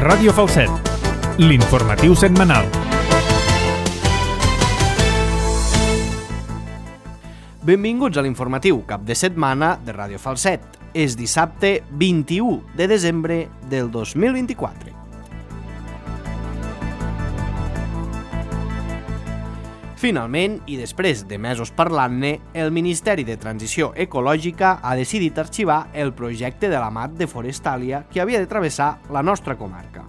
Ràdio Falset, l'informatiu setmanal. Benvinguts a l'informatiu cap de setmana de Ràdio Falset. És dissabte 21 de desembre del 2024. Finalment, i després de mesos parlant-ne, el Ministeri de Transició Ecològica ha decidit arxivar el projecte de la mat de Forestalia que havia de travessar la nostra comarca.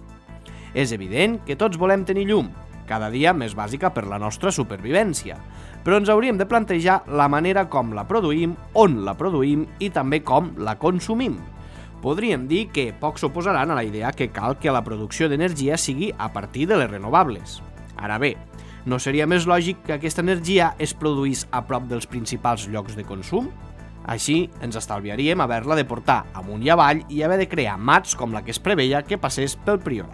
És evident que tots volem tenir llum, cada dia més bàsica per la nostra supervivència, però ens hauríem de plantejar la manera com la produïm, on la produïm i també com la consumim. Podríem dir que pocs s'oposaran a la idea que cal que la producció d'energia sigui a partir de les renovables. Ara bé, no seria més lògic que aquesta energia es produís a prop dels principals llocs de consum? Així ens estalviaríem haver-la de portar amunt i avall i haver de crear mats com la que es preveia que passés pel Priorat.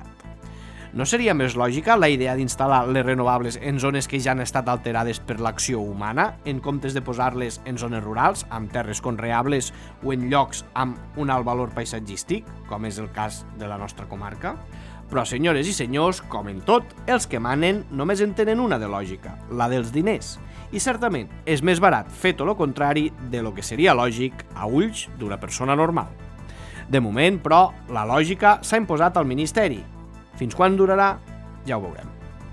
No seria més lògica la idea d'instal·lar les renovables en zones que ja han estat alterades per l'acció humana, en comptes de posar-les en zones rurals, amb terres conreables o en llocs amb un alt valor paisatgístic, com és el cas de la nostra comarca? Però, senyores i senyors, com en tot, els que manen només en tenen una de lògica, la dels diners. I certament és més barat fer tot el contrari de lo que seria lògic a ulls d'una persona normal. De moment, però, la lògica s'ha imposat al Ministeri. Fins quan durarà? Ja ho veurem.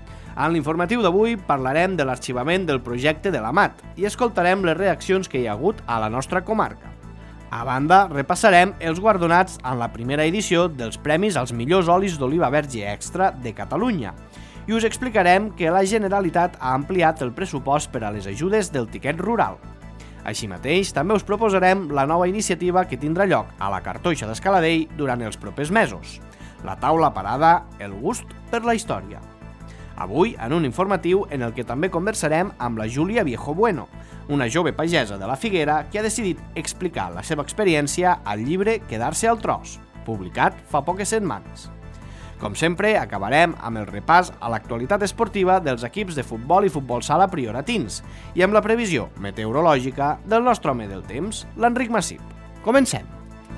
En l'informatiu d'avui parlarem de l'arxivament del projecte de la mat i escoltarem les reaccions que hi ha hagut a la nostra comarca. A banda, repassarem els guardonats en la primera edició dels Premis als millors olis d'oliva verge extra de Catalunya i us explicarem que la Generalitat ha ampliat el pressupost per a les ajudes del tiquet rural. Així mateix, també us proposarem la nova iniciativa que tindrà lloc a la Cartoixa d'Escaladell durant els propers mesos, la taula parada El gust per la història. Avui, en un informatiu en el que també conversarem amb la Júlia Viejobueno, una jove pagesa de la Figuera que ha decidit explicar la seva experiència al llibre Quedar-se al tros, publicat fa poques setmanes. Com sempre, acabarem amb el repàs a l'actualitat esportiva dels equips de futbol i futbol sala prioratins i amb la previsió meteorològica del nostre home del temps, l'Enric Massip. Comencem!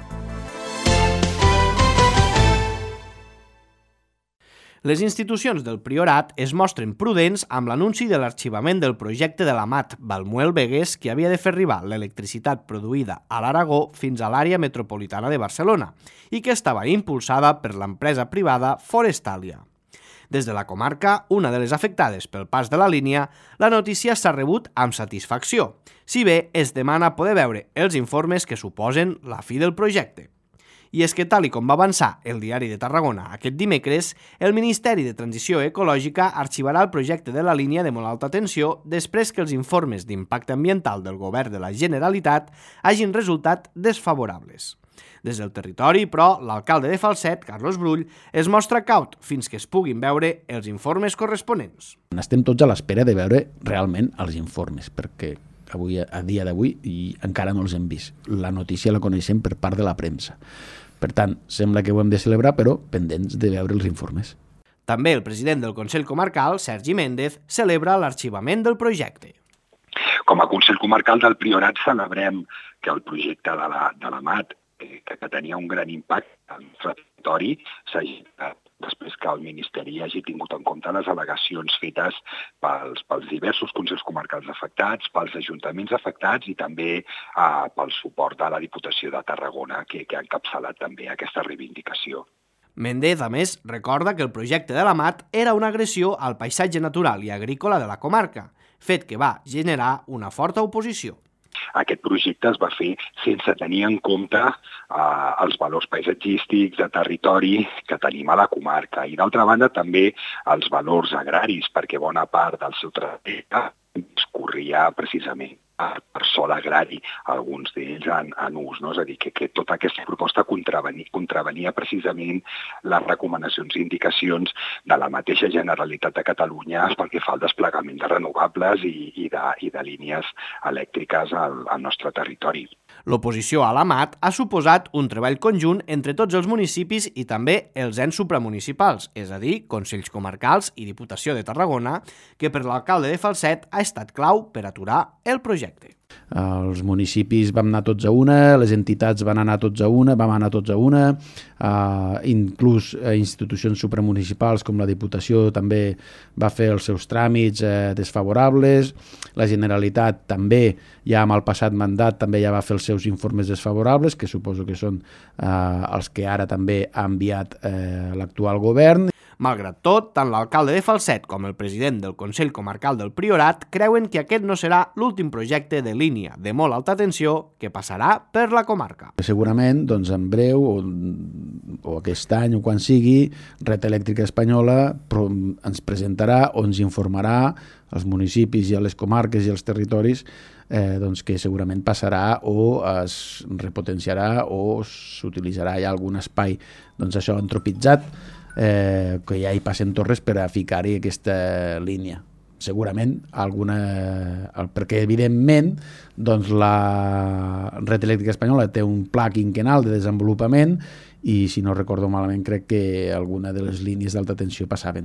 Les institucions del Priorat es mostren prudents amb l'anunci de l'arxivament del projecte de la mat Balmuel-Begues que havia de fer arribar l'electricitat produïda a l'Aragó fins a l'àrea metropolitana de Barcelona i que estava impulsada per l'empresa privada Forestalia. Des de la comarca, una de les afectades pel pas de la línia, la notícia s'ha rebut amb satisfacció, si bé es demana poder veure els informes que suposen la fi del projecte. I és que, tal i com va avançar el Diari de Tarragona aquest dimecres, el Ministeri de Transició Ecològica arxivarà el projecte de la línia de molt alta tensió després que els informes d'impacte ambiental del Govern de la Generalitat hagin resultat desfavorables. Des del territori, però, l'alcalde de Falset, Carlos Brull, es mostra caut fins que es puguin veure els informes corresponents. Estem tots a l'espera de veure realment els informes, perquè avui, a dia d'avui, encara no els hem vist. La notícia la coneixem per part de la premsa. Per tant, sembla que ho hem de celebrar, però pendents de veure els informes. També el president del Consell Comarcal, Sergi Méndez, celebra l'arxivament del projecte. Com a Consell Comarcal del Priorat celebrem que el projecte de la mat, que tenia un gran impacte al nostre territori, s'hagi després que el Ministeri hagi tingut en compte les al·legacions fetes pels diversos consells comarcals afectats, pels ajuntaments afectats i també pel suport de la Diputació de Tarragona, que ha encapçalat també aquesta reivindicació. Méndez, a més, recorda que el projecte de la mat era una agressió al paisatge natural i agrícola de la comarca, fet que va generar una forta oposició. Aquest projecte es va fer sense tenir en compte els valors paisatgístics, de territori que tenim a la comarca i, d'altra banda, també els valors agraris, perquè bona part del seu trajecte discorria precisament per sòl agrari, alguns d'ells en ús, no? És a dir, que tota aquesta proposta contravenia precisament les recomanacions i indicacions de la mateixa Generalitat de Catalunya pel que fa al desplegament de renovables i de línies elèctriques al nostre territori. L'oposició a la mat ha suposat un treball conjunt entre tots els municipis i també els ens supramunicipals, és a dir, Consells Comarcals i Diputació de Tarragona, que per l'alcalde de Falset ha estat clau per aturar el projecte. Els municipis vam anar tots a una, les entitats van anar tots a una, vam anar tots a una, inclús institucions supramunicipals com la Diputació també va fer els seus tràmits desfavorables, la Generalitat també, ja amb el passat mandat, també ja va fer els seus informes desfavorables, que suposo que són els que ara també ha enviat l'actual govern. Malgrat tot, tant l'alcalde de Falset com el president del Consell Comarcal del Priorat creuen que aquest no serà l'últim projecte de línia de molt alta tensió que passarà per la comarca. Segurament, doncs, en breu, o aquest any o quan sigui, Red Elèctrica Espanyola ens presentarà o ens informarà als municipis i a les comarques i als territoris doncs que segurament passarà o es repotenciarà o s'utilitzarà ja algun espai doncs això antropitzat, que ja hi passen torres per a ficar-hi aquesta línia. Segurament, perquè evidentment doncs la Red Elèctrica Espanyola té un pla quinquennal de desenvolupament i, si no recordo malament, crec que alguna de les línies d'alta tensió passaven.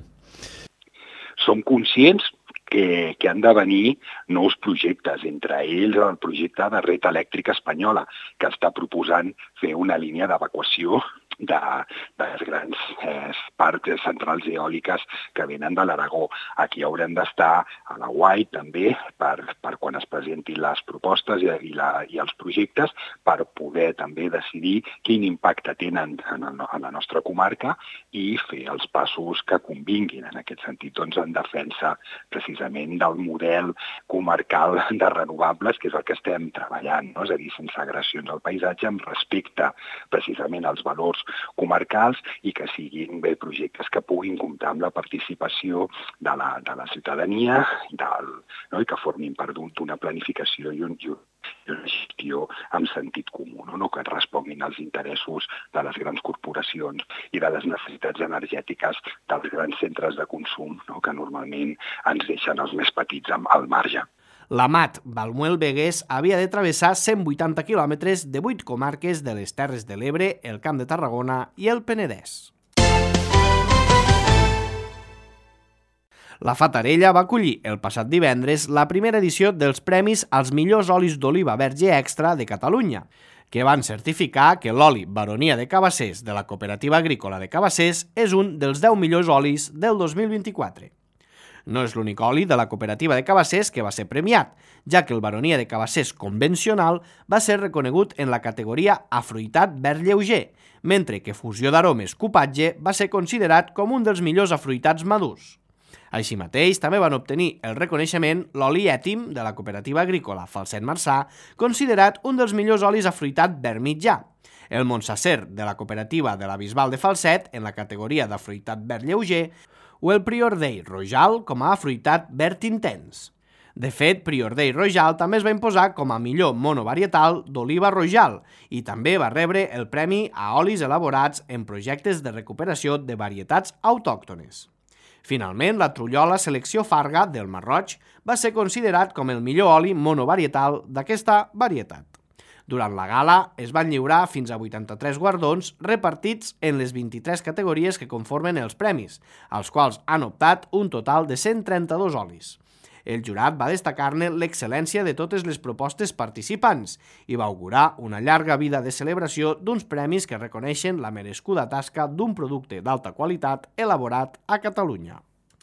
Som conscients que han de venir nous projectes, entre ells el projecte de Red Elèctrica Espanyola, que està proposant fer una línia d'evacuació de les grans parcs centrals eòliques que venen de l'Aragó. Aquí haurem d'estar a la UAI també per quan es presentin les propostes i els projectes per poder també decidir quin impacte tenen en la nostra comarca i fer els passos que convinguin en aquest sentit, doncs en defensa precisament del model comarcal de renovables, que és el que estem treballant, no? És a dir, sense agressions al paisatge, amb respecte precisament als valors comarcals i que siguin bé projectes que puguin comptar amb la participació de la ciutadania i que formin part d'una planificació i una gestió amb sentit comú, no que responguin als interessos de les grans corporacions i de les necessitats energètiques dels grans centres de consum, que normalment ens deixen els més petits al marge. L'Amat Balmuel-Begues havia de travessar 180 quilòmetres de 8 comarques de les Terres de l'Ebre, el Camp de Tarragona i el Penedès. La Fatarella va acollir el passat divendres la primera edició dels Premis als millors olis d'oliva verge extra de Catalunya, que van certificar que l'oli Baronia de Cabassers de la Cooperativa Agrícola de Cabassers és un dels 10 millors olis del 2024. No és l'únic oli de la Cooperativa de Cabassers que va ser premiat, ja que el Baronia de Cabassers convencional va ser reconegut en la categoria afruitat verd lleuger, mentre que Fusió d'Aromes Cupatge va ser considerat com un dels millors afruitats madurs. Així mateix, també van obtenir el reconeixement l'oli Ètim de la Cooperativa Agrícola Falset Marçà, considerat un dels millors olis afruitat verd mitjà, el Montsacer de la Cooperativa de la Bisbal de Falset en la categoria d'afruitat verd lleuger, o el Prior Dei Rojal com a afruitat verd intens. De fet, Prior Dei Rojal també es va imposar com a millor monovarietal d'oliva rojal i també va rebre el premi a olis elaborats en projectes de recuperació de varietats autòctones. Finalment, la Trullola Selecció Farga del Marroig va ser considerat com el millor oli monovarietal d'aquesta varietat. Durant la gala es van lliurar fins a 83 guardons repartits en les 23 categories que conformen els premis, als quals han optat un total de 132 olis. El jurat va destacar-ne l'excel·lència de totes les propostes participants i va augurar una llarga vida de celebració d'uns premis que reconeixen la merescuda tasca d'un producte d'alta qualitat elaborat a Catalunya.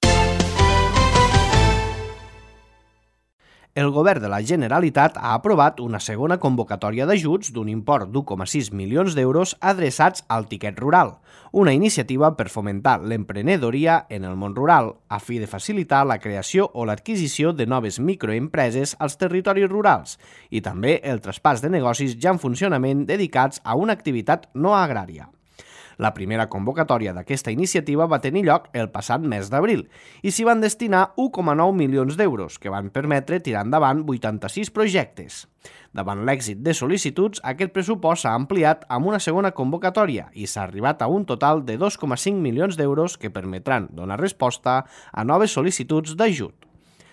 El govern de la Generalitat ha aprovat una segona convocatòria d'ajuts d'un import d'1,6 milions d'euros adreçats al tiquet rural, una iniciativa per fomentar l'emprenedoria en el món rural, a fi de facilitar la creació o l'adquisició de noves microempreses als territoris rurals i també el traspàs de negocis ja en funcionament dedicats a una activitat no agrària. La primera convocatòria d'aquesta iniciativa va tenir lloc el passat mes d'abril i s'hi van destinar 1,9 milions d'euros, que van permetre tirar endavant 86 projectes. Davant l'èxit de sol·licituds, aquest pressupost s'ha ampliat amb una segona convocatòria i s'ha arribat a un total de 2,5 milions d'euros que permetran donar resposta a noves sol·licituds d'ajut.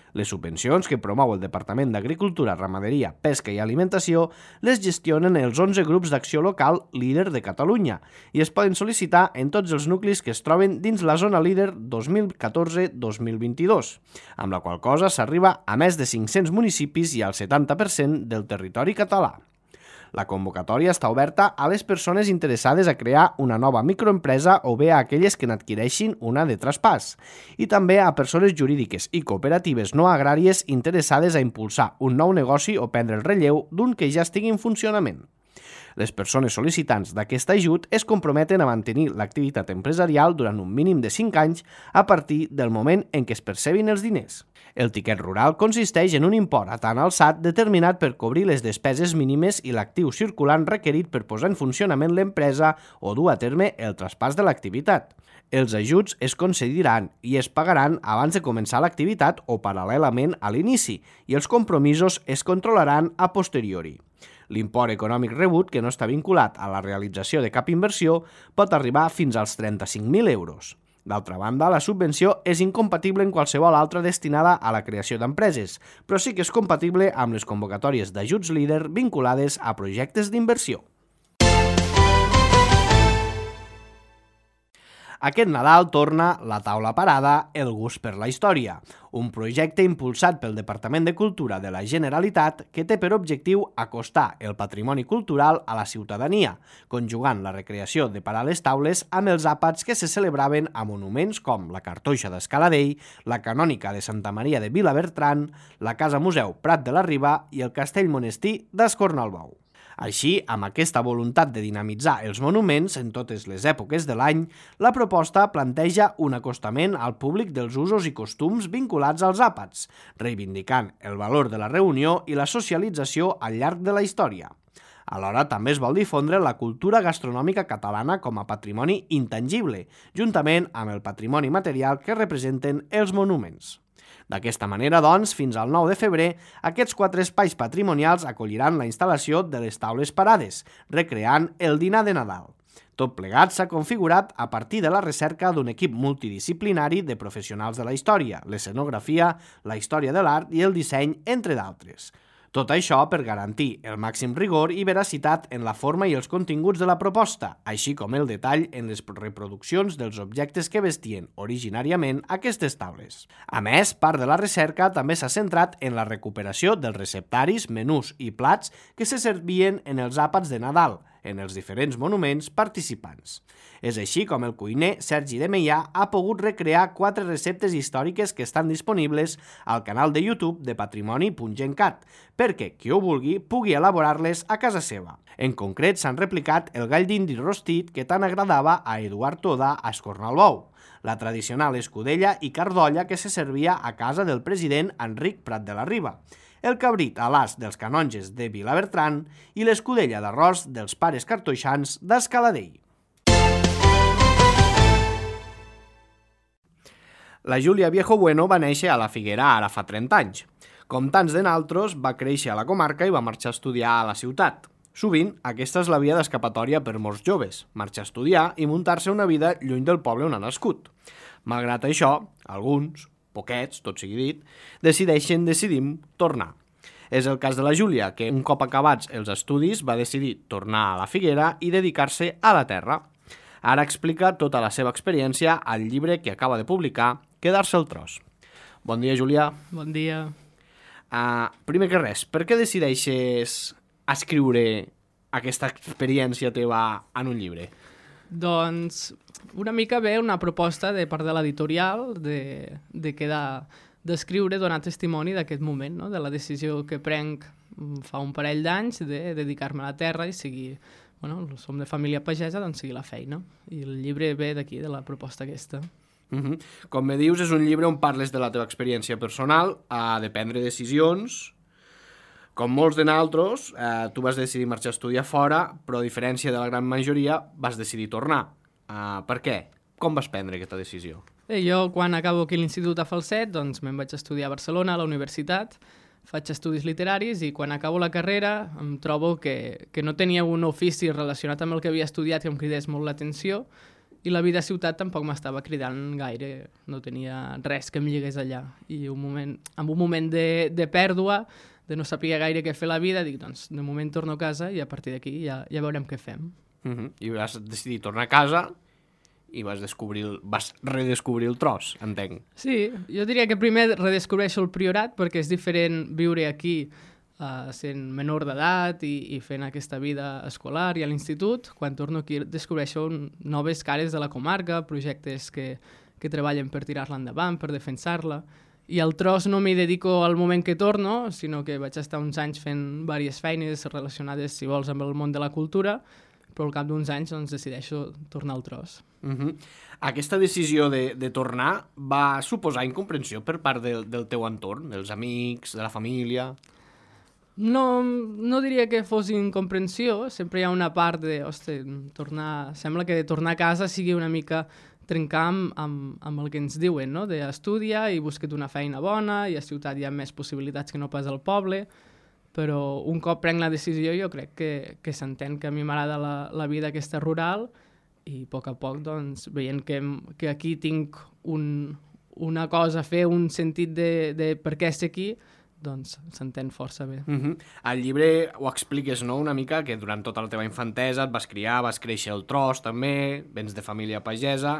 Les subvencions que promou el Departament d'Agricultura, Ramaderia, Pesca i Alimentació les gestionen els 11 grups d'acció local líder de Catalunya i es poden sol·licitar en tots els nuclis que es troben dins la zona líder 2014-2022, amb la qual cosa s'arriba a més de 500 municipis i al 70% del territori català. La convocatòria està oberta a les persones interessades a crear una nova microempresa o bé a aquelles que n'adquireixin una de traspàs, i també a persones jurídiques i cooperatives no agràries interessades a impulsar un nou negoci o prendre el relleu d'un que ja estigui en funcionament. Les persones sol·licitants d'aquest ajut es comprometen a mantenir l'activitat empresarial durant un mínim de 5 anys a partir del moment en què es percebin els diners. El tiquet rural consisteix en un import a tant alçat determinat per cobrir les despeses mínimes i l'actiu circulant requerit per posar en funcionament l'empresa o dur a terme el traspàs de l'activitat. Els ajuts es concediran i es pagaran abans de començar l'activitat o paral·lelament a l'inici i els compromisos es controlaran a posteriori. L'import econòmic rebut, que no està vinculat a la realització de cap inversió, pot arribar fins als 35.000 euros. D'altra banda, la subvenció és incompatible en qualsevol altra destinada a la creació d'empreses, però sí que és compatible amb les convocatòries d'ajuts líder vinculades a projectes d'inversió. Aquest Nadal torna la taula parada El gust per la història, un projecte impulsat pel Departament de Cultura de la Generalitat que té per objectiu acostar el patrimoni cultural a la ciutadania, conjugant la recreació de parar les taules amb els àpats que se celebraven a monuments com la Cartoixa d'Escaladell, la Canònica de Santa Maria de Vilabertran, la Casa Museu Prat de la Riba i el Castell Monestir d'Escornalbou. Així, amb aquesta voluntat de dinamitzar els monuments en totes les èpoques de l'any, la proposta planteja un acostament al públic dels usos i costums vinculats als àpats, reivindicant el valor de la reunió i la socialització al llarg de la història. Alhora, també es vol difondre la cultura gastronòmica catalana com a patrimoni intangible, juntament amb el patrimoni material que representen els monuments. D'aquesta manera, doncs, fins al 9 de febrer, aquests 4 espais patrimonials acolliran la instal·lació de les taules parades, recreant el dinar de Nadal. Tot plegat s'ha configurat a partir de la recerca d'un equip multidisciplinari de professionals de la història, l'escenografia, la història de l'art i el disseny, entre d'altres. Tot això per garantir el màxim rigor i veracitat en la forma i els continguts de la proposta, així com el detall en les reproduccions dels objectes que vestien originàriament aquestes taules. A més, part de la recerca també s'ha centrat en la recuperació dels receptaris, menús i plats que se servien en els àpats de Nadal, en els diferents monuments participants. És així com el cuiner Sergi de Meià ha pogut recrear 4 receptes històriques que estan disponibles al canal de YouTube de patrimoni.gencat, perquè qui ho vulgui pugui elaborar-les a casa seva. En concret, s'han replicat el gall d'indi rostit que tant agradava a Eduard Toda a Escornalbou, la tradicional escudella i cardolla que se servia a casa del president Enric Prat de la Riba, el cabrit a l'as dels canonges de Vilabertran i l'escudella d'arròs dels pares cartoixans d'Escaladell. La Júlia Viejo Bueno va néixer a la Figuera ara fa 30 anys. Com tants de naltros, va créixer a la comarca i va marxar a estudiar a la ciutat. Sovint, aquesta és la via d'escapatòria per molts joves, marxar a estudiar i muntar-se una vida lluny del poble on ha nascut. Malgrat això, alguns, poquets, tot sigui dit, decidim tornar. És el cas de la Júlia, que un cop acabats els estudis va decidir tornar a la Figuera i dedicar-se a la terra. Ara explica tota la seva experiència al llibre que acaba de publicar, Quedar-se al tros. Bon dia, Júlia. Bon dia. Primer que res, per què decideixes escriure aquesta experiència teva en un llibre? Doncs una mica ve una proposta de part de l'editorial d'escriure, donar testimoni d'aquest moment, no? De la decisió que prenc fa un parell d'anys de dedicar-me a la terra i seguir, som de família pagesa, doncs seguir la feina. I el llibre ve d'aquí, de la proposta aquesta. Com me dius, és un llibre on parles de la teva experiència personal, de prendre decisions. Com molts de naltros, tu vas decidir marxar a estudiar fora, però a diferència de la gran majoria, vas decidir tornar. Per què? Com vas prendre aquesta decisió? Bé, jo, quan acabo aquí l'institut a Falset, doncs me'n vaig estudiar a Barcelona, a la universitat, faig estudis literaris i quan acabo la carrera em trobo que no tenia un ofici relacionat amb el que havia estudiat que em cridés molt l'atenció i la vida a ciutat tampoc m'estava cridant gaire, no tenia res que em lligués allà. I en un moment de pèrdua, de no saber gaire què fer a la vida, dic, doncs, de moment torno a casa i a partir d'aquí ja veurem què fem. I vas decidir tornar a casa i vas redescobrir el tros, entenc. Sí, jo diria que primer redescobreixo el Priorat perquè és diferent viure aquí sent menor d'edat i fent aquesta vida escolar i a l'institut. Quan torno aquí descobreixo noves cares de la comarca, projectes que treballen per tirar-la endavant, per defensar-la. I al tros no m'hi dedico al moment que torno, sinó que vaig estar uns anys fent diverses feines relacionades, si vols, amb el món de la cultura, però al cap d'uns anys doncs, decideixo tornar al tros. Aquesta decisió de tornar va suposar incomprensió per part del teu entorn, dels amics, de la família? No diria que fos incomprensió, sempre hi ha una part de, sembla que tornar a casa sigui una mica trencar amb el que ens diuen, no? D'estudia i busca't una feina bona, i a ciutat hi ha més possibilitats que no pas al poble, però un cop prenc la decisió jo crec que s'entén que a mi m'agrada la vida aquesta rural i a poc, doncs, veient que aquí tinc una cosa a fer, un sentit de per què estic aquí, doncs s'entén força bé. Al llibre ho expliques, no?, una mica, que durant tota la teva infantesa et vas criar, vas créixer al tros també, vens de família pagesa.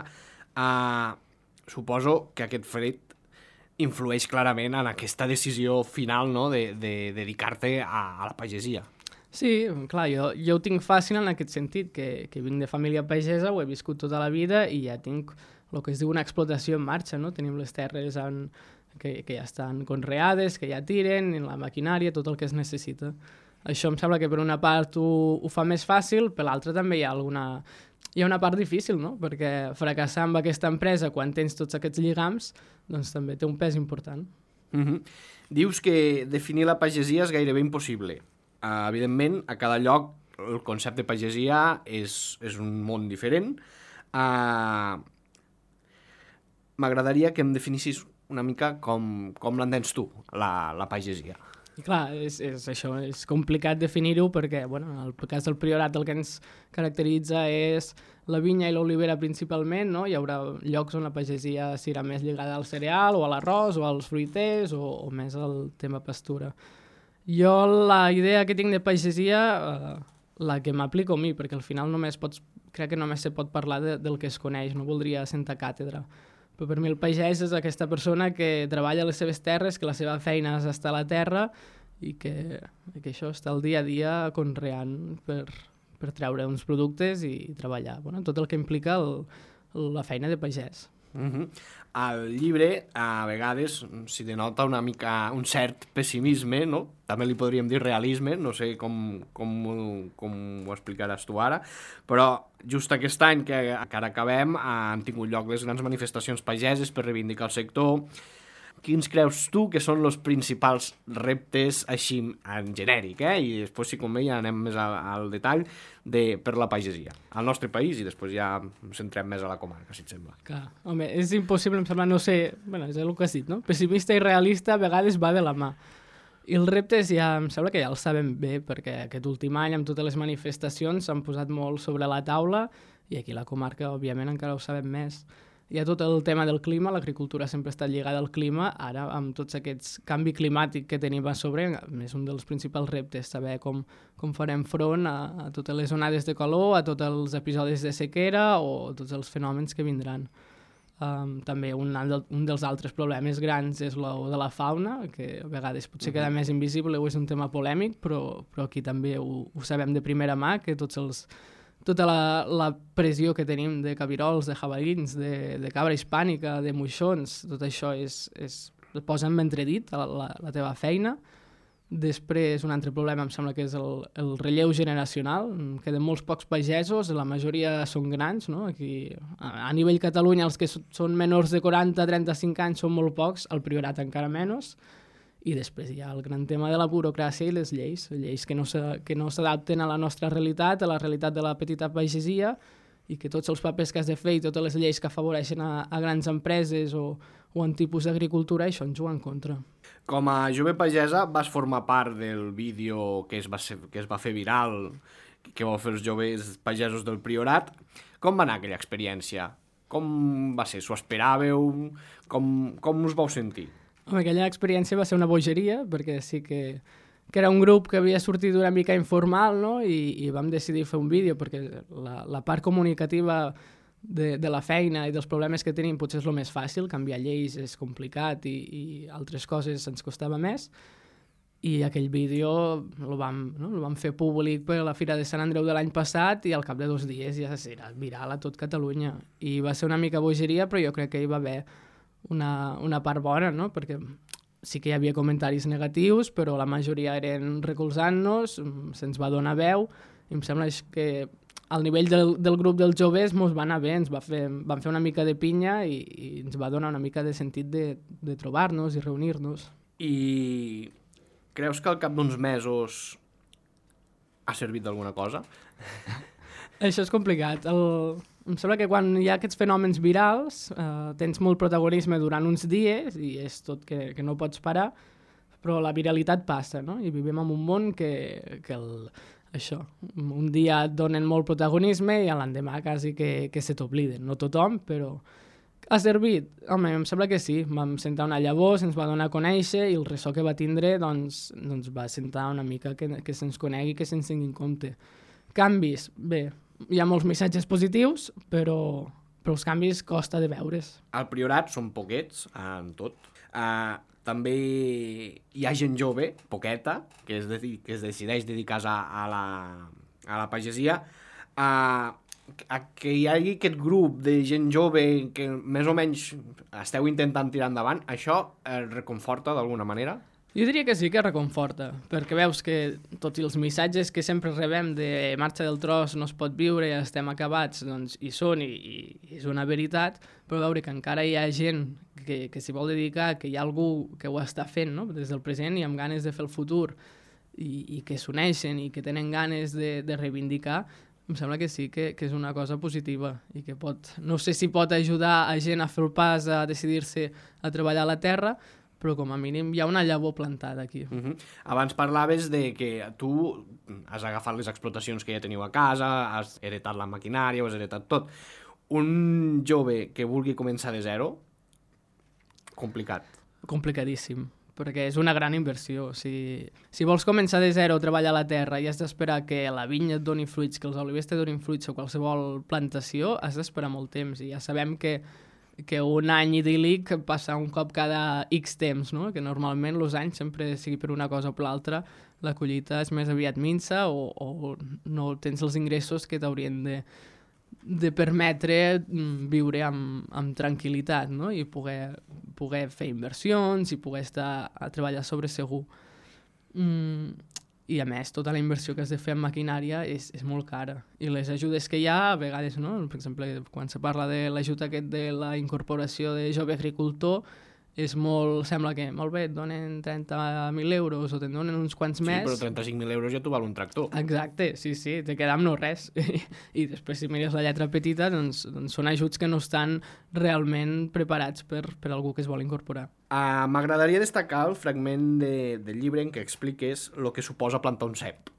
Suposo que aquest fet influeix clarament en aquesta decisió final, no?, de dedicar-te a la pagesia. Sí, clar, jo ho tinc fàcil en aquest sentit, que vinc de família pagesa, ho he viscut tota la vida i ja tinc el que es diu una explotació en marxa, no? Tenim les terres que ja estan conreades, que ja tiren, la maquinària, tot el que es necessita. Això em sembla que per una part ho fa més fàcil, per l'altra també hi ha una part difícil, no? Perquè fracassar amb aquesta empresa quan tens tots aquests lligams, doncs també té un pes important. Dius que definir la pagesia és gairebé impossible. Evidentment, a cada lloc el concepte de pagesia és un món diferent. M'agradaria que em definissis una mica com l'entens tu, la pagesia. I clar, és això, és complicat definir-ho perquè, bueno, en el cas del Priorat el que ens caracteritza és la vinya i l'olivera principalment, no? Hi haurà llocs on la pagesia serà més lligada al cereal o a l'arròs o als fruiters o més al tema pastura. Jo la idea que tinc de pagesia, la que m'aplico a mi, perquè al final crec que només se pot parlar del que es coneix, no voldria sentar càtedra. Però per mi el pagès és aquesta persona que treballa a les seves terres, que la seva feina és estar a la terra i que això està el dia a dia conreant per treure uns productes i treballar. Bueno, tot el que implica la feina de pagès. Al llibre, a vegades, s'hi denota una mica un cert pessimisme, no? També li podríem dir realisme, no sé com ho explicaràs tu ara, però just aquest any que ara acabem han tingut lloc les grans manifestacions pageses per reivindicar el sector. Quins creus tu que són els principals reptes, així en genèric, i després, si convé, ja anem més al detall per la pagesia al nostre país i després ja ens centrem més a la comarca, si et sembla. Clar, home, és impossible, em sembla, no sé, bueno, és el que has dit, no? Pessimista i realista a vegades va de la mà. I els reptes ja em sembla que ja els sabem bé, perquè aquest últim any amb totes les manifestacions s'han posat molt sobre la taula i aquí a la comarca, òbviament, encara ho sabem més. Hi ha tot el tema del clima, l'agricultura sempre ha estat lligada al clima, ara amb tots aquests canvi climàtic que tenim a sobre, és un dels principals reptes, saber com farem front a totes les onades de calor, a tots els episodis de sequera o tots els fenòmens que vindran. També un dels altres problemes grans és el de la fauna, que a vegades potser queda més invisible o és un tema polèmic, però aquí també ho sabem de primera mà, que tota la pressió que tenim de cabirols, de jabalins, de cabra hispànica, de moixons, tot això posa en entredit la teva feina. Després, un altre problema em sembla que és el relleu generacional. Queden molts pocs pagesos, la majoria són grans, no? Aquí, a nivell Catalunya, els que són menors de 40-35 anys són molt pocs, al Priorat encara menys. I després hi ha el gran tema de la burocràcia i les lleis que no s'adapten a la nostra realitat, a la realitat de la petita pagesia, i que tots els papers que has de fer i totes les lleis que afavoreixen a grans empreses o en tipus d'agricultura, això ens juga en contra. Com a jove pagesa vas formar part del vídeo que es va fer viral, que vau fer els joves pagesos del Priorat. Com va anar aquella experiència? Com va ser? S'ho esperàveu? Com us vau sentir? Home, aquella experiència va ser una bogeria, perquè sí que era un grup que havia sortit una mica informal, no? I vam decidir fer un vídeo, perquè la part comunicativa de la feina i dels problemes que tenim potser és el més fàcil, canviar lleis és complicat i altres coses ens costava més, i aquell vídeo el vam fer públic per la Fira de Sant Andreu de l'any passat i al cap de 2 dies ja era viral a tot Catalunya. I va ser una mica bogeria, però jo crec que hi va haver una part bona, no? Perquè sí que hi havia comentaris negatius, però la majoria eren recolzant-nos, se'ns va donar veu, i em sembla que al nivell del grup dels joves ens va anar bé, vam fer una mica de pinya i ens va donar una mica de sentit de trobar-nos i reunir-nos. I creus que al cap d'uns mesos ha servit d'alguna cosa? Això és complicat. Em sembla que quan hi ha aquests fenòmens virals tens molt protagonisme durant uns dies i és tot que no pots parar, però la viralitat passa, no? I vivim en un món que això, un dia et donen molt protagonisme i l'endemà quasi que se t'obliden. No tothom, però ha servit. Home, em sembla que sí. Vam sentar una llavor, se'ns va donar a conèixer i el ressò que va tindre doncs va sentar una mica que se'ns conegui, que se'ns tingui en compte. Canvis, bé, hi ha molts missatges positius, però els canvis costa de veure's. Al Priorat són poquets, en tot. També hi ha gent jove, poqueta, que es decideix dedicar-se a la pagesia. Que hi hagi aquest grup de gent jove que més o menys esteu intentant tirar endavant, això et reconforta d'alguna manera? Jo diria que sí que reconforta, perquè veus que tots els missatges que sempre rebem de marxa del tros, no es pot viure, estem acabats, doncs hi són i és una veritat, però veure que encara hi ha gent que s'hi vol dedicar, que hi ha algú que ho està fent, no? Des del present i amb ganes de fer el futur i que s'uneixen i que tenen ganes de reivindicar, em sembla que sí que és una cosa positiva i que no sé si pot ajudar a gent a fer el pas, a decidir-se a treballar a la terra, però com a mínim hi ha una llavor plantada aquí. Abans parlaves de que tu has agafat les explotacions que ja teniu a casa, has heretat la maquinària, ho has heretat tot. Un jove que vulgui començar de zero, complicat. Complicadíssim, perquè és una gran inversió. Si vols començar de zero a treballar a la terra i has d'esperar que la vinya et doni fruits, que els olivers te donin fruits o qualsevol plantació, has d'esperar molt temps. I ja sabem que un any idíl·lic passa un cop cada X temps, no? Que normalment els anys, sempre sigui per una cosa o per l'altra, la collita és més aviat minsa o no tens els ingressos que t'haurien de permetre viure amb tranquil·litat, no? I poder fer inversions i poder estar a treballar sobre segur. I a més, tota la inversió que has de fer en maquinària és molt cara. I les ajudes que hi ha, a vegades, no? Per exemple, quan se parla de l'ajut aquest de la incorporació de jove agricultor, sembla que, molt bé, et donen 30.000 euros o te'n donen uns quants més. Sí, però 35.000 euros ja t'ho val un tractor. Exacte, sí, te queda amb no res. I després, si mires la lletra petita, doncs són ajuts que no estan realment preparats per algú que es vol incorporar. M'agradaria destacar el fragment del llibre en què expliques el que suposa plantar un cep.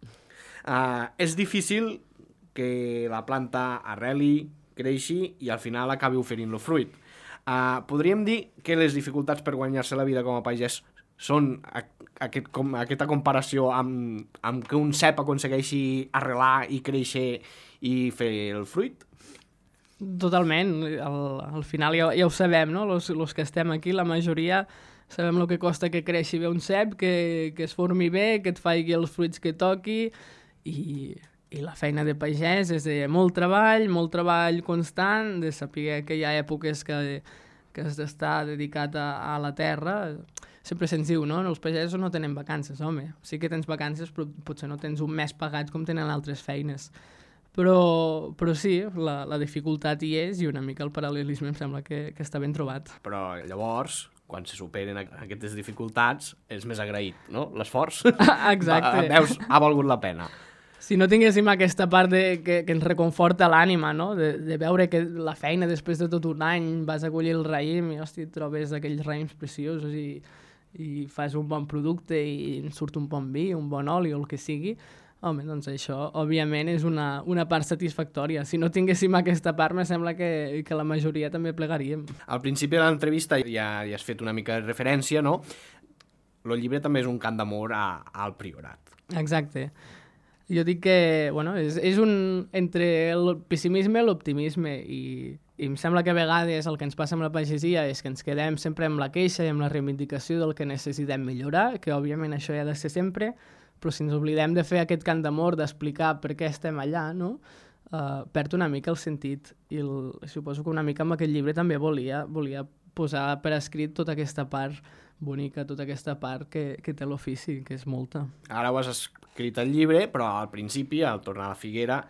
És difícil que la planta arreli, creixi i al final acabi oferint-lo fruit. Podríem dir que les dificultats per guanyar-se la vida com a pagès són aquesta comparació amb que un cep aconsegueixi arrelar i créixer i fer el fruit? Totalment. Al final ja ho sabem, no? Los que estem aquí, la majoria sabem el que costa que creixi bé un cep, que es formi bé, que et faci els fruits que toqui i la feina de pagès és de molt treball constant, de saber que hi ha èpoques que has d'estar dedicat a la terra. Sempre se'ns diu, no? Els pagesos no tenen vacances, home. Sí que tens vacances, però potser no tens un mes pagat com tenen altres feines. Però sí, la dificultat hi és i una mica el paral·lelisme em sembla que està ben trobat. Però llavors, quan se superen aquestes dificultats, és més agraït, no? L'esforç. Exacte. Veus, ha valgut la pena. Si no tinguéssim aquesta part que ens reconforta l'ànima, no? De veure que la feina després de tot un any vas a collir el raïm i hosti, trobes aquells raïms preciosos i fas un bon producte i en surt un bon vi, un bon oli o el que sigui, Home, doncs això, òbviament, és una part satisfactòria. Si no tinguéssim aquesta part, me sembla que la majoria també plegaríem. Al principi de l'entrevista ja has fet una mica de referència, no? El llibre també és un cant d'amor al Priorat. Exacte. Jo dic que, bueno, és un entre el pessimisme i l'optimisme i em sembla que a vegades el que ens passa amb la pagesia és que ens quedem sempre amb la queixa i amb la reivindicació del que necessitem millorar, que òbviament això hi ha de ser sempre, però si ens oblidem de fer aquest cant d'amor, d'explicar per què estem allà, no? Perd una mica el sentit. I suposo que una mica amb aquest llibre també volia posar per escrit tota aquesta part bonica, tota aquesta part que té l'ofici, que és molta. Ara ho has escrit al llibre, però al principi, al tornar a la Figuera,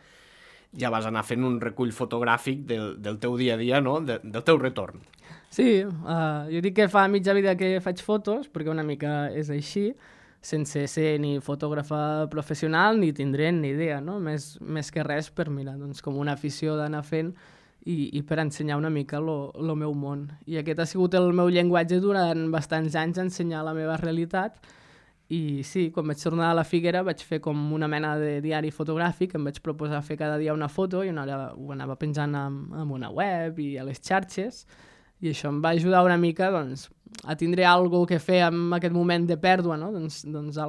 ja vas anar fent un recull fotogràfic del teu dia a dia, no? Del teu retorn. Sí, jo dic que fa mitja vida que faig fotos, perquè una mica és així, sense ser ni fotògrafa professional ni tindré ni idea, no? Més que res per mirar, doncs, com una afició d'anar fent i per ensenyar una mica el meu món. I aquest ha sigut el meu llenguatge durant bastants anys, ensenyar la meva realitat. I sí, quan vaig tornar a la Figuera vaig fer com una mena de diari fotogràfic, em vaig proposar fer cada dia una foto i ho anava penjant en una web i a les xarxes, i això em va ajudar una mica doncs, a tindre alguna que fer en aquest moment de pèrdua, no? Doncs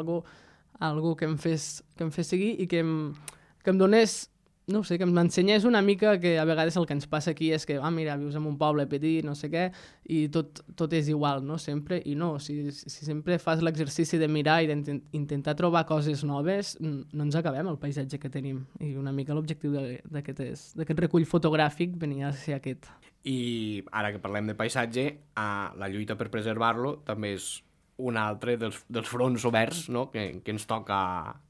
algo que em fes seguir i que em donés, no sé, que m'ensenyés una mica que a vegades el que ens passa aquí és que, mira, vius en un poble petit, no sé què, i tot és igual, no?, sempre, i no, si sempre fas l'exercici de mirar i d'intentar trobar coses noves, no ens acabem el paisatge que tenim, i una mica l'objectiu d'aquest recull fotogràfic venia a ser aquest. I ara que parlem de paisatge, la lluita per preservar-lo també és un altre dels fronts oberts, no?, que ens toca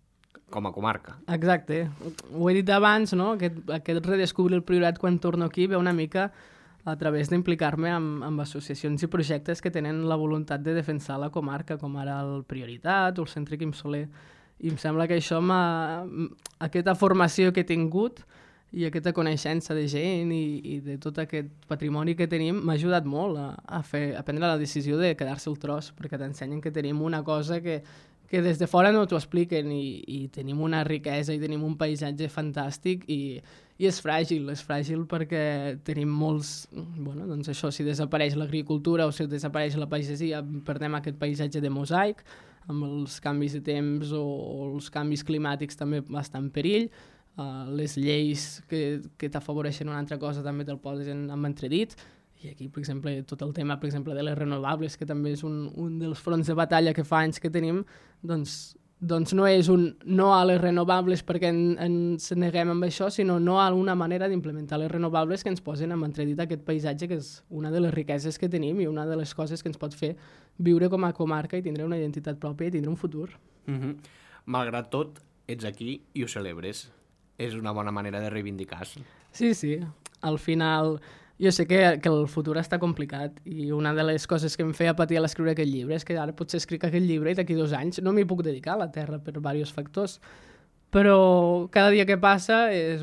com a comarca. Exacte. Ho he dit abans, no?, aquest redescobrir el Priorat quan torno aquí ve una mica a través d'implicar-me amb associacions i projectes que tenen la voluntat de defensar la comarca, com ara el Prioritat o el Centre Quim Soler. I em sembla que això aquesta formació que he tingut i aquesta coneixença de gent i de tot aquest patrimoni que tenim m'ha ajudat molt a prendre la decisió de quedar-se el tros, perquè t'ensenyen que tenim una cosa que des de fora no t'ho expliquen i tenim una riquesa i tenim un paisatge fantàstic i és fràgil perquè tenim molts... Bueno, doncs això, si desapareix l'agricultura o si desapareix la pagesia, perdem aquest paisatge de mosaic, amb els canvis de temps o els canvis climàtics també estan en perill. Les lleis que t'afavoreixen una altra cosa també te'l posen en entredit. I aquí, per exemple, tot el tema de les renovables, que també és un dels fronts de batalla que fa anys que tenim, doncs no és un no a les renovables perquè ens neguem amb això, sinó no a una manera d'implementar les renovables que ens posen en entredit aquest paisatge, que és una de les riqueses que tenim i una de les coses que ens pot fer viure com a comarca i tindre una identitat pròpia i tindre un futur. Malgrat tot, ets aquí i ho celebres. És una bona manera de reivindicar-se. Sí. Al final, jo sé que el futur està complicat i una de les coses que em feia patir a l'escriure aquest llibre és que ara potser escric aquest llibre i d'aquí 2 anys no m'hi puc dedicar a la terra per diversos factors. Però cada dia que passa és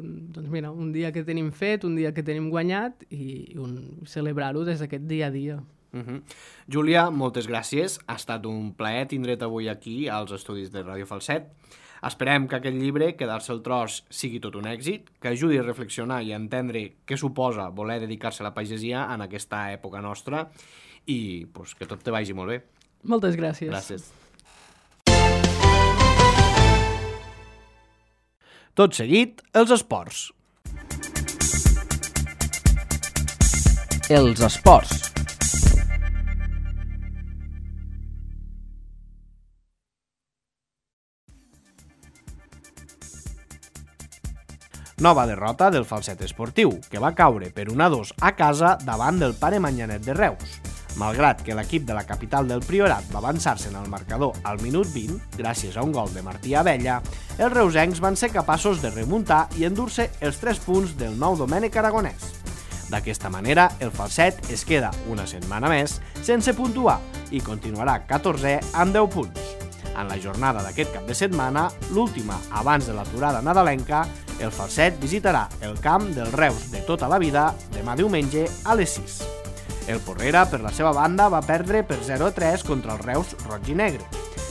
un dia que tenim fet, un dia que tenim guanyat i celebrar-ho des d'aquest dia a dia. Júlia, moltes gràcies. Ha estat un plaer tindre't avui aquí als estudis de Ràdio Falset. Esperem que aquest llibre, Quedar-se el tros, sigui tot un èxit, que ajudi a reflexionar i a entendre què suposa voler dedicar-se a la pagesia en aquesta època nostra i que tot te vagi molt bé. Moltes gràcies. Gràcies. Tot seguit, els esports. Els esports. Nova derrota del Falset Esportiu, que va caure per 1-2 a casa davant del Pare Manyanet de Reus. Malgrat que l'equip de la capital del Priorat va avançar-se en el marcador al minut 20, gràcies a un gol de Martí Abella, els reusencs van ser capaços de remuntar i endur-se els 3 punts del nou Domènec Aragonès. D'aquesta manera, el Falset es queda una setmana més sense puntuar i continuarà 14è amb 10 punts. En la jornada d'aquest cap de setmana, l'última abans de l'aturada nadalenca, el Falset visitarà el camp del Reus de tota la vida demà diumenge a les 6. El Porrera, per la seva banda, va perdre per 0-3 contra el Reus roig i negre.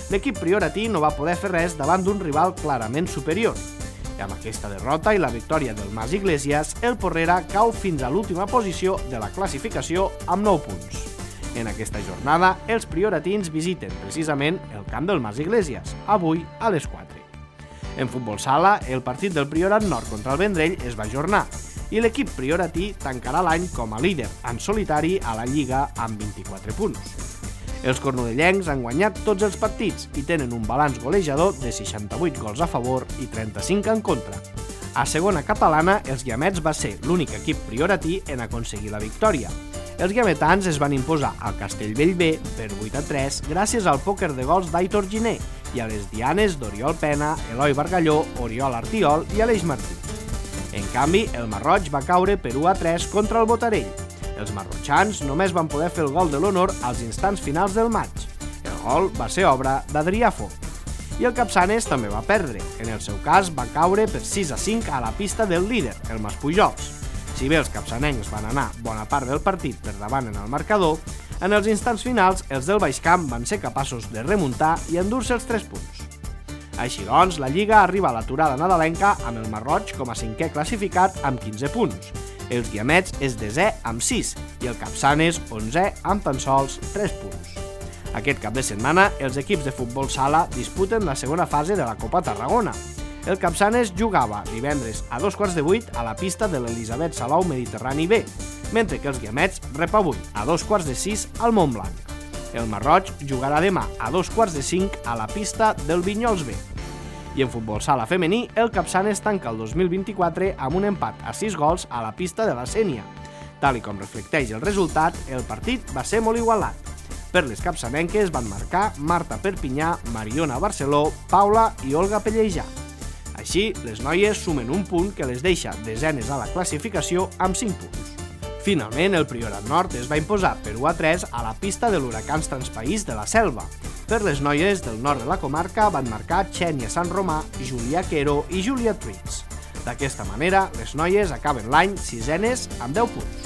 l'equip prioratí no va poder fer res davant d'un rival clarament superior. I amb aquesta derrota i la victòria del Mas Iglesias, el Porrera cau fins a l'última posició de la classificació amb 9 punts. En aquesta jornada, els prioratins visiten precisament el camp del Mas Iglesias, avui a les 4. En futbol sala, el partit del Priorat Nord contra el Vendrell es va ajornar i l'equip prioratí tancarà l'any com a líder en solitari a la Lliga amb 24 punts. Els cornudellencs han guanyat tots els partits i tenen un balanç golejador de 68 gols a favor i 35 en contra. A segona catalana, els Guiamets va ser l'únic equip prioratí en aconseguir la victòria. Els guiametans es van imposar al Castellbell B per 8-3 gràcies al pòquer de gols d'Aitor Giner i a les dianes d'Oriol Pena, Eloi Bargalló, Oriol Artiol i Aleix Martí. En canvi, el Marroig va caure per 1-3 contra el Botarell. Els marrotxans només van poder fer el gol de l'honor als instants finals del maig. El gol va ser obra d'Adrià Font. I el Capçanes també va perdre. En el seu cas, va caure per 6-5 a la pista del líder, el Maspujols. Si bé els capçanencs van anar bona part del partit per davant en el marcador, en els instants finals els del Baixcamp van ser capaços de remuntar i endur-se els 3 punts. Així doncs, la Lliga arriba a l'aturada nadalenca amb el Marroig com a 5è classificat amb 15 punts. Els Guiamets és 10è amb 6 i el Capçanes 11è amb tan sols 3 punts. Aquest cap de setmana, els equips de futbol sala disputen la segona fase de la Copa Tarragona. El Capçanes jugava divendres a 7:15 a la pista de l'Elisabet Salou Mediterrani B, mentre que els Guiamets rep avui a 5:15 al Montblanc. El Marroig jugarà demà a 5:45 a la pista del Vinyols B. I en futbol sala femení, el Capçanes tanca el 2024 amb un empat a 6 gols a la pista de la Sénia. Tal i com reflecteix el resultat, el partit va ser molt igualat. Per les capçanenques van marcar Marta Perpinyà, Mariona Barceló, Paula i Olga Pellejà. Així, les noies sumen un punt que les deixa desenes a la classificació amb 5 punts. Finalment, el Priorat Nord es va imposar per 1-3 a la pista de l'Huracans Transpaís de la Selva. Per les noies del nord de la comarca van marcar Xènia Sant Romà, Júlia Quero i Júlia Truits. D'aquesta manera, les noies acaben l'any 6enes amb 10 punts.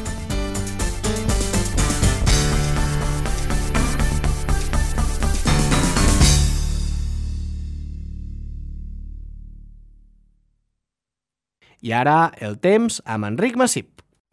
I ara, el temps amb Enric Massip.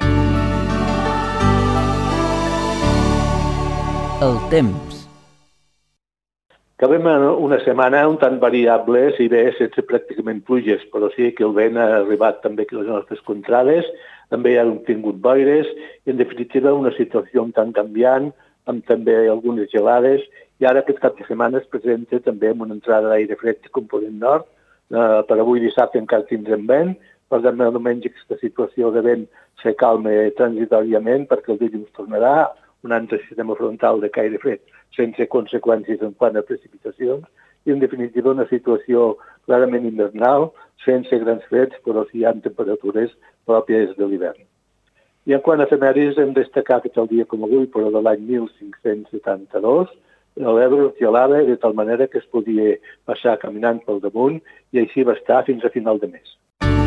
El temps. Acabem una setmana un tant variable, si bé sense pràcticament pluges, però sí que el vent ha arribat també a les nostres contrades, també hi ha tingut boires, i en definitiva una situació un tant canviant, amb també algunes gelades, i ara aquest cap de setmana es presenta també amb una entrada d'aire fred de component nord. Per avui dissabte encara tindrem vent, per tant, almenys aquesta situació de vent se calma transitòriament perquè el dilluns tornarà un altre sistema frontal de caire fred sense conseqüències en quant a precipitacions i, en definitiva, una situació clarament invernal, sense grans freds, però sí hi ha temperatures pròpies de l'hivern. I en quant a efemèrides, hem destacat que tal dia com avui, però de l'any 1572, l'Ebre gelava de tal manera que es podia passar caminant pel damunt i així va estar fins a final de mes.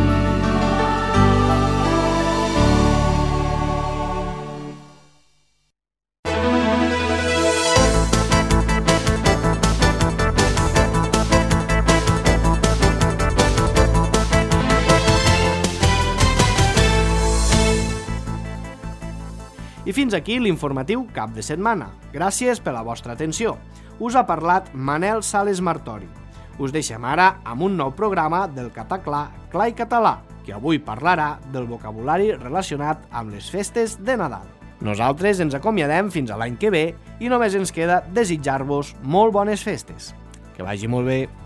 I fins aquí l'informatiu cap de setmana. Gràcies per la vostra atenció. Us ha parlat Manel Sales Martori. Us deixem ara amb un nou programa del Cataclà Clar i Català, que avui parlarà del vocabulari relacionat amb les festes de Nadal. Nosaltres ens acomiadem fins a l'any que ve i només ens queda desitjar-vos molt bones festes. Que vagi molt bé.